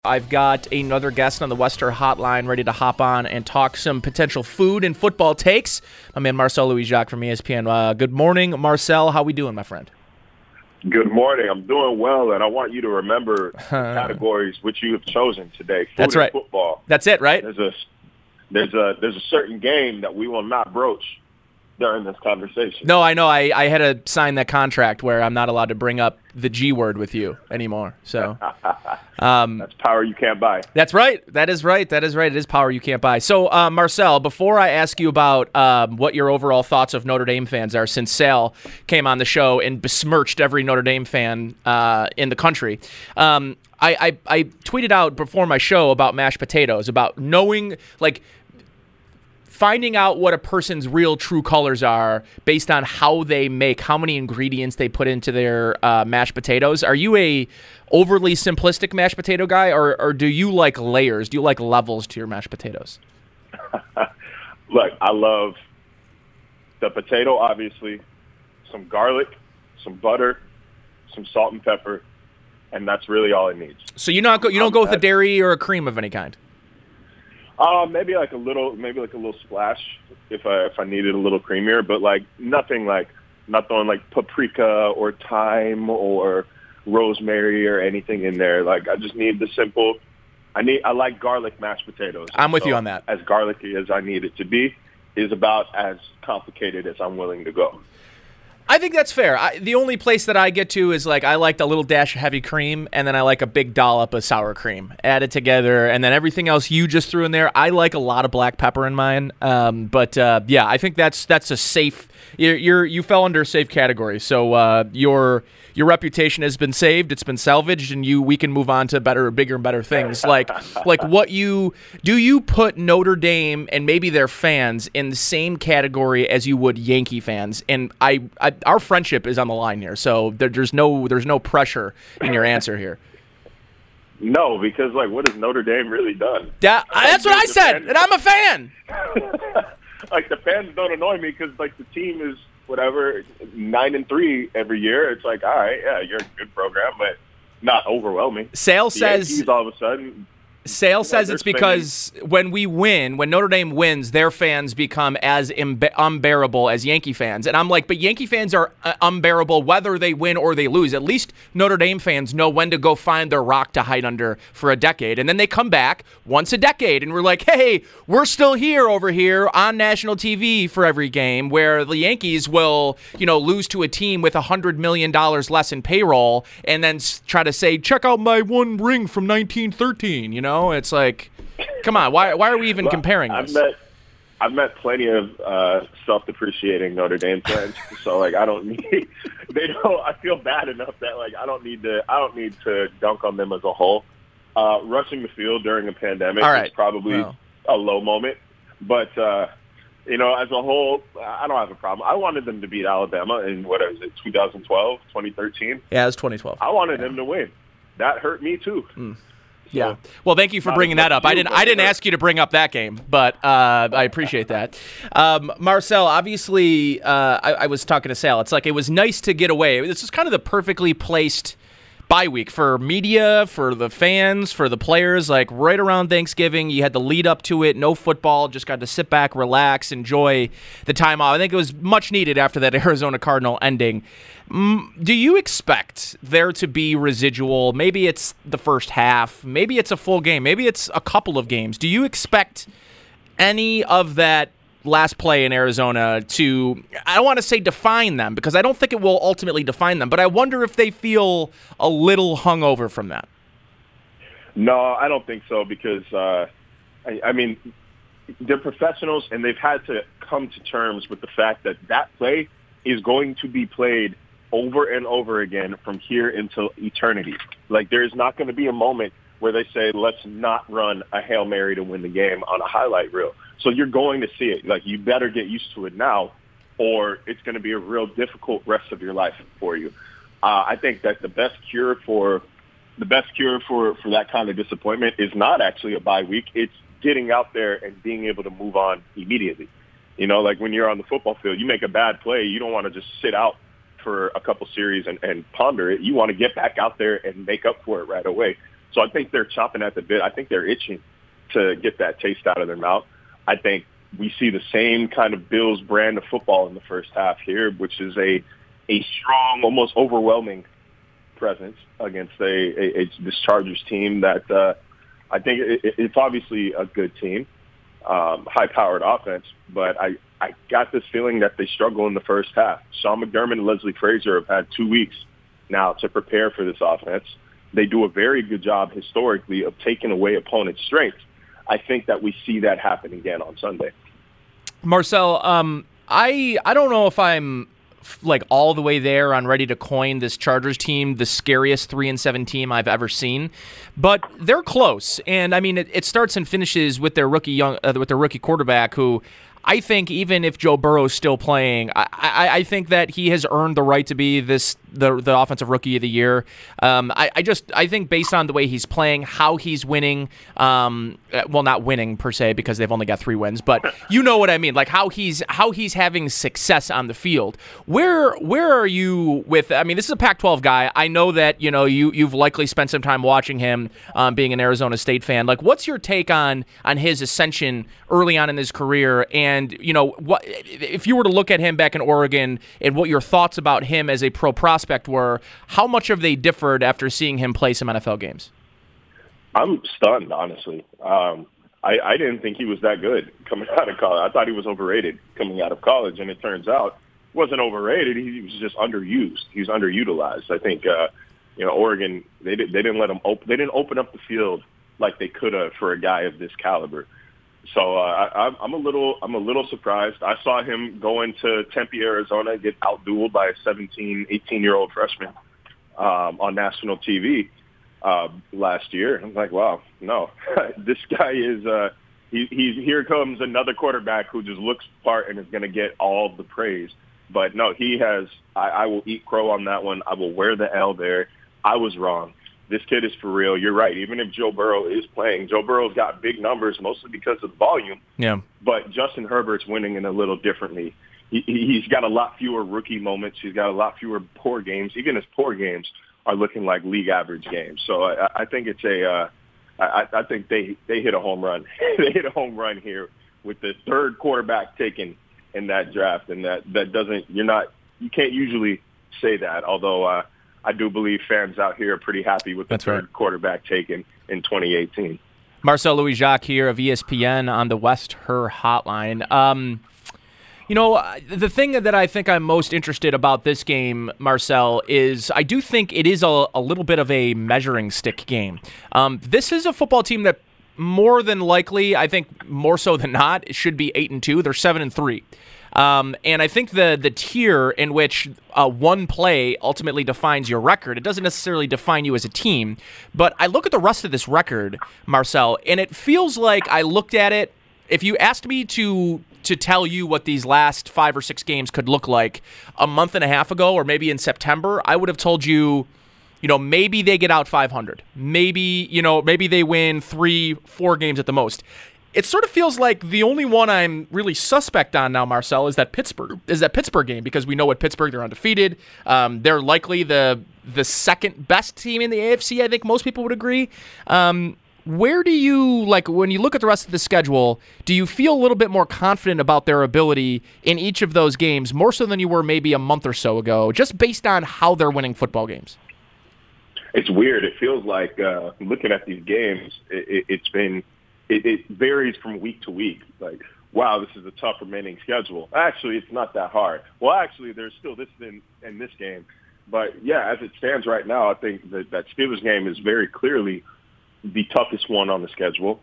I've got another guest on the Wester Hotline ready to hop on and talk some potential food and football takes. My man Marcel Louis-Jacques from ESPN. Good morning, Marcel. How we doing, my friend? Good morning. I'm doing well, and I want you to remember the categories which you have chosen today. Food That's right. And football. That's it, right? There's a certain game that we will not broach during this conversation. No, I know. I had to sign that contract where I'm not allowed to bring up the G word with you anymore. So that's power you can't buy. That's right. That is right. That is right. It is power you can't buy. So, Marcel, before I ask you about what your overall thoughts of Notre Dame fans are, since Sal came on the show and besmirched every Notre Dame fan in the country, I tweeted out before my show about mashed potatoes, about knowing, finding out what a person's real true colors are based on how they make, how many ingredients they put into their mashed potatoes. Are you a overly simplistic mashed potato guy, or do you like layers? Do you like levels to your mashed potatoes? Look, I love the potato, obviously, some garlic, some butter, some salt and pepper, and that's really all it needs. So you don't go with a dairy or a cream of any kind? Maybe like a little splash if I needed a little creamier, but not throwing like paprika or thyme or rosemary or anything in there. I just need the simple. I like garlic mashed potatoes. I'm with you on that. As garlicky as I need it to be is about as complicated as I'm willing to go. I think that's fair. The only place that I get to is I like a little dash of heavy cream, and then I like a big dollop of sour cream added together, and then everything else you just threw in there. I like a lot of black pepper in mine, but I think that's a safe. You fell under a safe category, so your reputation has been saved. It's been salvaged, and we can move on to bigger and better things. Do you put Notre Dame and maybe their fans in the same category as you would Yankee fans? And our friendship is on the line here, so there's no pressure in your answer here. No, because what has Notre Dame really done? That's what I said, and I'm a fan. The fans don't annoy me because the team is whatever 9-3 every year. It's all right, yeah, you're a good program, but not overwhelming. Sale says Yankees, all of a sudden. Sale says it's because when Notre Dame wins, their fans become as unbearable as Yankee fans. And I'm like, but Yankee fans are unbearable whether they win or they lose. At least Notre Dame fans know when to go find their rock to hide under for a decade. And then they come back once a decade, and we're like, hey, we're still here over here on national TV for every game, where the Yankees will, lose to a team with $100 million less in payroll and then try to say, check out my one ring from 1913, It's come on, why are we even comparing this? I've met plenty of self-depreciating Notre Dame fans, so I don't need. I feel bad enough that I don't need to dunk on them as a whole. Rushing the field during a pandemic is probably a low moment, but as a whole, I don't have a problem. I wanted them to beat Alabama in 2012, 2013. Yeah, it was 2012. I wanted them to win. That hurt me too. Yeah. Well, thank you for bringing that up. I didn't ask you to bring up that game, but I appreciate that. Marcel, obviously, I was talking to Sal. It's it was nice to get away. This is kind of the perfectly placed bye week for media, for the fans, for the players. Right around Thanksgiving, you had the lead up to it. No football. Just got to sit back, relax, enjoy the time off. I think it was much needed after that Arizona Cardinal ending. Do you expect there to be residual? Maybe it's the first half. Maybe it's a full game. Maybe it's a couple of games. Do you expect any of that last play in Arizona to, I don't want to say define them, because I don't think it will ultimately define them, but I wonder if they feel a little hungover from that? No, I don't think so, because, they're professionals, and they've had to come to terms with the fact that play is going to be played over and over again from here until eternity. There's not going to be a moment where they say, let's not run a Hail Mary to win the game on a highlight reel. So you're going to see it. You better get used to it now, or it's going to be a real difficult rest of your life for you. I think that the best cure for that kind of disappointment is not actually a bye week. It's getting out there and being able to move on immediately. When you're on the football field, you make a bad play, you don't want to just sit out for a couple series and ponder it. You want to get back out there and make up for it right away. So I think they're chomping at the bit. I think they're itching to get that taste out of their mouth. I think we see the same kind of Bills brand of football in the first half here, which is a strong, almost overwhelming presence against this Chargers team that I think it's obviously a good team, high-powered offense, but I got this feeling that they struggle in the first half. Sean McDermott and Leslie Frazier have had 2 weeks now to prepare for this offense. They do a very good job historically of taking away opponents' strengths. I think that we see that happen again on Sunday. Marcel, I don't know if I'm like all the way there on ready to coin this Chargers team the scariest 3-7 team I've ever seen, but they're close. And I mean, it starts and finishes with their rookie quarterback, who I think even if Joe Burrow's still playing, I think that he has earned the right to be the offensive rookie of the year. I think based on the way he's playing, how he's winning, well, not winning per se because they've only got 3 wins, but you know what I mean, like how he's having success on the field. Where are you with? I mean, this is a Pac-12 guy. I know that you've likely spent some time watching him, being an Arizona State fan. Like, what's your take on his ascension early on in his career? And what if you were to look at him back in Oregon and what your thoughts about him as a pro prospect were? How much have they differed after seeing him play some NFL games? I'm stunned, honestly. I didn't think he was that good coming out of college. I thought he was overrated coming out of college, and it turns out he wasn't overrated. He was just underused. He was underutilized. I think Oregon they didn't let him they didn't open up the field like they could have for a guy of this caliber. So I'm a little surprised. I saw him go into Tempe, Arizona, get outdueled by a 17, 18-year-old freshman on national TV last year. I'm like, wow, no, this guy is he's here comes another quarterback who just looks the part and is going to get all the praise. But no, he has. I will eat crow on that one. I will wear the L there. I was wrong. This kid is for real. You're right. Even if Joe Burrow is playing, Joe Burrow's got big numbers, mostly because of the volume. Yeah. But Justin Herbert's winning in a little differently. He's got a lot fewer rookie moments. He's got a lot fewer poor games. Even his poor games are looking like league average games. So I think it's I think they hit a home run. They hit a home run here with the third quarterback taken in that draft, and that doesn't. You can't usually say that. Although I do believe fans out here are pretty happy with the third quarterback taken in 2018. Marcel Louis-Jacques here of ESPN on the West Her Hotline. The thing that I think I'm most interested about this game, Marcel, is I do think it is a little bit of a measuring stick game. This is a football team that more than likely, I think more so than not, it should be 8-2. They're 7-3. And I think the tier in which one play ultimately defines your record, it doesn't necessarily define you as a team. But I look at the rest of this record, Marcel, and it feels like I looked at it. If you asked me to tell you what these last 5 or 6 games could look like a month and a half ago or maybe in September, I would have told you, maybe they get out 500. Maybe they win 3-4 games at the most. It sort of feels like the only one I'm really suspect on now, Marcel, is that Pittsburgh game, because we know what Pittsburgh, they're undefeated. They're likely the second best team in the AFC, I think most people would agree. Where do you, when you look at the rest of the schedule, do you feel a little bit more confident about their ability in each of those games, more so than you were maybe a month or so ago, just based on how they're winning football games? It's weird. It feels like looking at these games, it varies from week to week. Like, wow, this is a tough remaining schedule. Actually, it's not that hard. Well, actually, there's still this in this game. But, yeah, as it stands right now, I think that Steelers game is very clearly the toughest one on the schedule.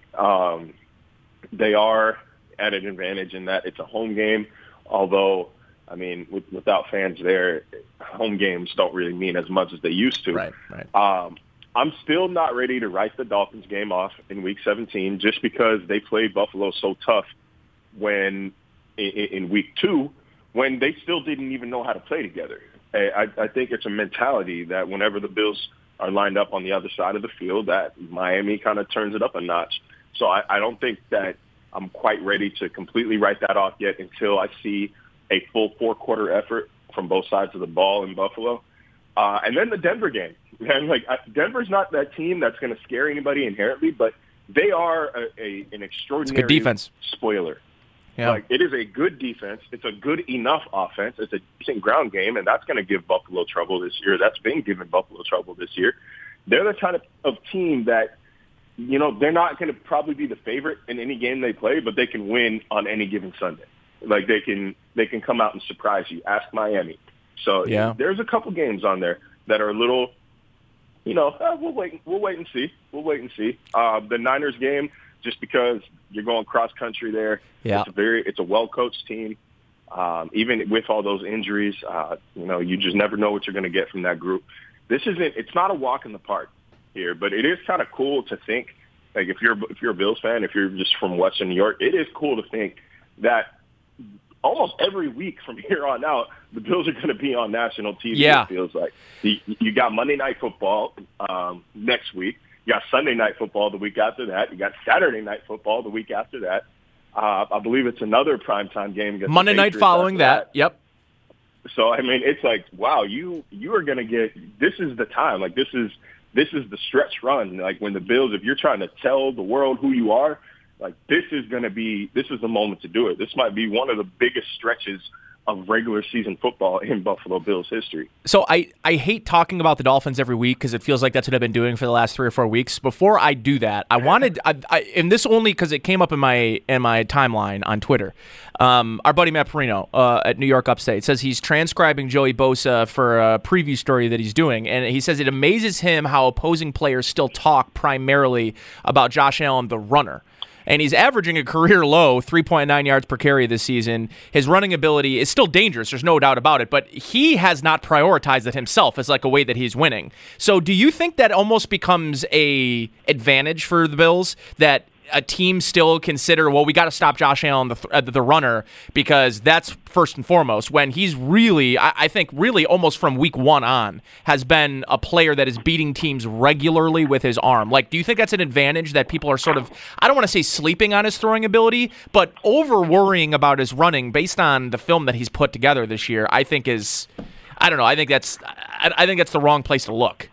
They are at an advantage in that it's a home game, although, I mean, without fans there, home games don't really mean as much as they used to. Right. I'm still not ready to write the Dolphins game off in Week 17 just because they played Buffalo so tough when in Week 2 when they still didn't even know how to play together. I think it's a mentality that whenever the Bills are lined up on the other side of the field, that Miami kind of turns it up a notch. So I don't think that I'm quite ready to completely write that off yet until I see a full 4-quarter effort from both sides of the ball in Buffalo. And then the Denver game. man. Like Denver's not that team that's going to scare anybody inherently, but they are an extraordinary good defense. Spoiler. Yeah. Like, it is a good defense. It's a good enough offense. It's a decent ground game, and that's going to give Buffalo trouble this year. That's been giving Buffalo trouble this year. They're the kind of team that, you know, they're not going to probably be the favorite in any game they play, but they can win on any given Sunday. Like, they can come out and surprise you. Ask Miami. So there's a couple games on there that are a little, you know, we'll wait and see. The Niners game, just because you're going cross country there. Yeah. It's a well-coached team. Even with all those injuries, you know, you just never know what you're going to get from that group. It's not a walk in the park here, but it is kind of cool to think, like, if you're a Bills fan, if you're just from Western New York, it is cool to think that almost every week from here on out, the Bills are going to be on national TV. Yeah. It feels like you got Monday Night Football next week. You got Sunday Night Football the week after that. You got Saturday Night Football the week after that. I believe it's another primetime game against Monday night following that. Yep. So I mean, it's like, wow, you are going to get. This is the time. Like, this is the stretch run. Like, when the Bills, if you're trying to tell the world who you are, like, this is the moment to do it. This might be one of the biggest stretches of regular season football in Buffalo Bills history. So I hate talking about the Dolphins every week because it feels like that's what I've been doing for the last 3 or 4 weeks. Before I do that, I wanted, and this only because it came up in my timeline on Twitter. Our buddy Matt Perino at New York Upstate says he's transcribing Joey Bosa for a preview story that he's doing, and he says it amazes him how opposing players still talk primarily about Josh Allen, the runner. And he's averaging a career low 3.9 yards per carry this season. His running ability is still dangerous. There's no doubt about it. But he has not prioritized it himself as like a way that he's winning. So do you think that almost becomes a advantage for the Bills, that a team still consider, well, we got to stop Josh Allen, the runner, because that's first and foremost, when he's really, I think really almost from week 1 on, has been a player that is beating teams regularly with his arm. Like, do you think that's an advantage that people are sort of, I don't want to say sleeping on his throwing ability, but over worrying about his running based on the film that he's put together this year, I think is, I don't know, I think that's the wrong place to look.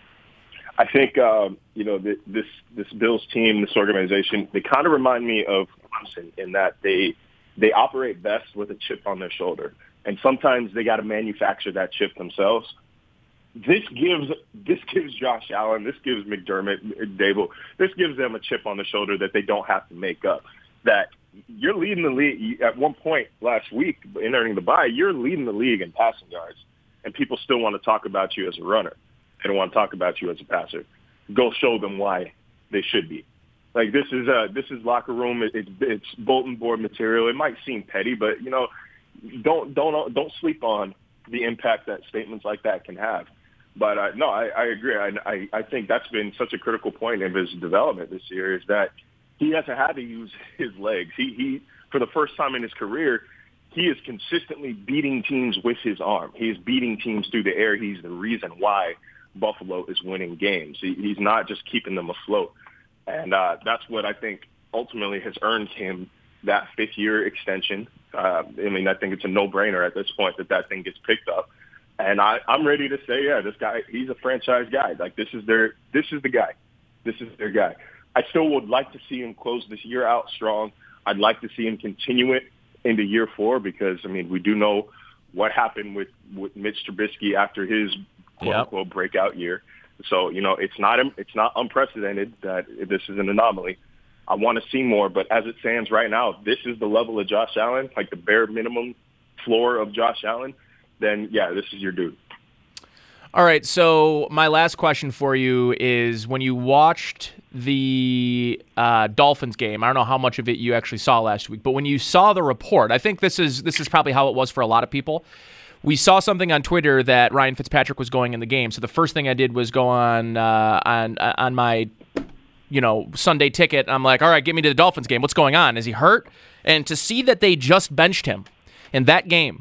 I think, you know, this Bills team, this organization, they kind of remind me of Clemson in that they operate best with a chip on their shoulder. And sometimes they got to manufacture that chip themselves. This gives Josh Allen, this gives McDermott, Dable, this gives them a chip on the shoulder that they don't have to make up. That you're leading the league. At one point last week, entering the bye, you're leading the league in passing yards. And people still want to talk about you as a runner. They don't want to talk about you as a passer. Go show them why they should be. Like, this is locker room. It's bulletin board material. It might seem petty, but you know, don't sleep on the impact that statements like that can have. But no, I agree. I think that's been such a critical point of his development this year, is that he hasn't had to use his legs. He for the first time in his career, he is consistently beating teams with his arm. He is beating teams through the air. He's the reason why Buffalo is winning games. He's not just keeping them afloat. And that's what I think ultimately has earned him that 5th-year extension. I mean, I think it's a no-brainer at this point that thing gets picked up. And I'm ready to say, yeah, this guy, he's a franchise guy. Like, this is the guy. This is their guy. I still would like to see him close this year out strong. I'd like to see him continue it into year 4 because, I mean, we do know what happened with Mitch Trubisky after his quote-unquote breakout year. So, you know, it's not unprecedented that this is an anomaly. I want to see more, but as it stands right now, this is the level of Josh Allen, like the bare minimum floor of Josh Allen, then, yeah, this is your dude. All right, so my last question for you is, when you watched the Dolphins game, I don't know how much of it you actually saw last week, but when you saw the report, I think this is probably how it was for a lot of people. We saw something on Twitter that Ryan Fitzpatrick was going in the game, so the first thing I did was go on my, you know, Sunday ticket. I'm like, all right, get me to the Dolphins game. What's going on? Is he hurt? And to see that they just benched him in that game,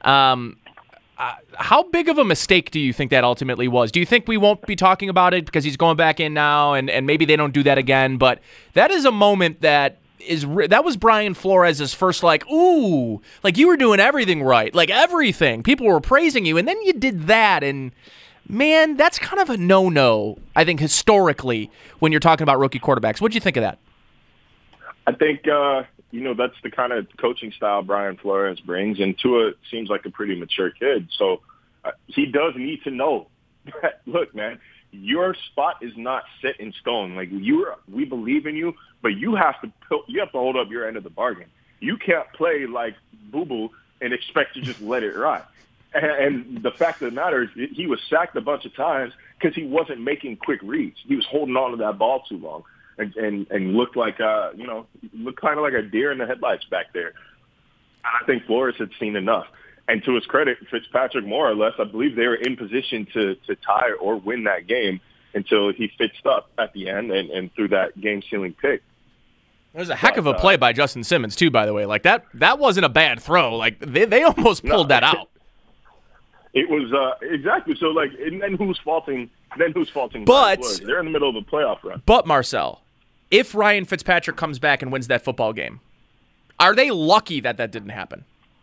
how big of a mistake do you think that ultimately was? Do you think we won't be talking about it because he's going back in now, and maybe they don't do that again? But that is a moment that was Brian Flores' first, like, ooh, like you were doing everything right, like everything. People were praising you, and then you did that, and Man, that's kind of a no-no, I think, historically, when you're talking about rookie quarterbacks. What'd you think of that? I think, that's the kind of coaching style Brian Flores brings, and Tua seems like a pretty mature kid. So he does need to know that, look, man, your spot is not set in stone. Like, we believe in you, but you have to hold up your end of the bargain. You can't play like boo-boo and expect to just let it ride. And the fact of the matter is he was sacked a bunch of times because he wasn't making quick reads. He was holding on to that ball too long and looked like, looked kind of like a deer in the headlights back there. I think Flores had seen enough. And to his credit, Fitzpatrick, more or less, I believe they were in position to tie or win that game until he fixed up at the end and threw that game-sealing pick. It was a heck of a play by Justin Simmons, too, by the way. Like, that wasn't a bad throw. Like, they almost pulled that out. It was exactly so. Like, and then who's faulting? But they're in the middle of a playoff run. But Marcel, if Ryan Fitzpatrick comes back and wins that football game, are they lucky that didn't happen?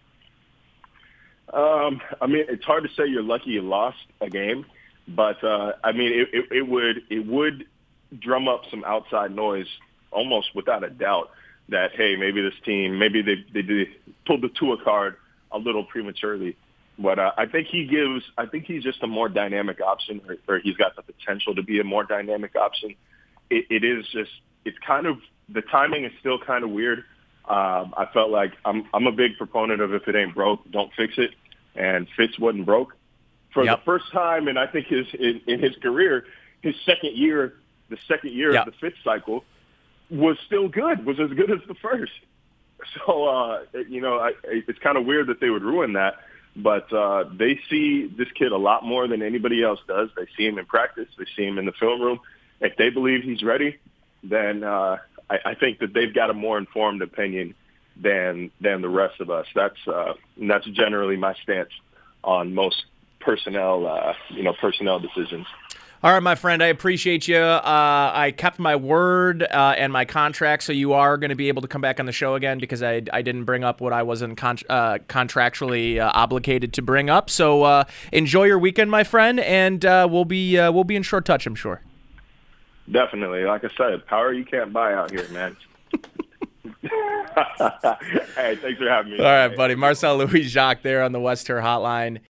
I mean, it's hard to say you're lucky you lost a game, but I mean, it would drum up some outside noise almost without a doubt that, hey, maybe this team, maybe they pulled the Tua card a little prematurely. But I think he's just a more dynamic option, or he's got the potential to be a more dynamic option. It's kind of, the timing is still kind of weird. I felt like I'm a big proponent of if it ain't broke, don't fix it. And Fitz wasn't broke for the first time, and I think in his career, his second year of the Fitz cycle was still good, was as good as the first. So it's kind of weird that they would ruin that. But they see this kid a lot more than anybody else does. They see him in practice. They see him in the film room. If they believe he's ready, then I think that they've got a more informed opinion than the rest of us. That's generally my stance on most personnel decisions. All right, my friend, I appreciate you. I kept my word and my contract, so you are going to be able to come back on the show again because I didn't bring up what I wasn't contractually obligated to bring up. So enjoy your weekend, my friend, and we'll be in short touch, I'm sure. Definitely. Like I said, power you can't buy out here, man. Hey, thanks for having me. All right, buddy. Marcel Louis-Jacques there on the West Her Hotline.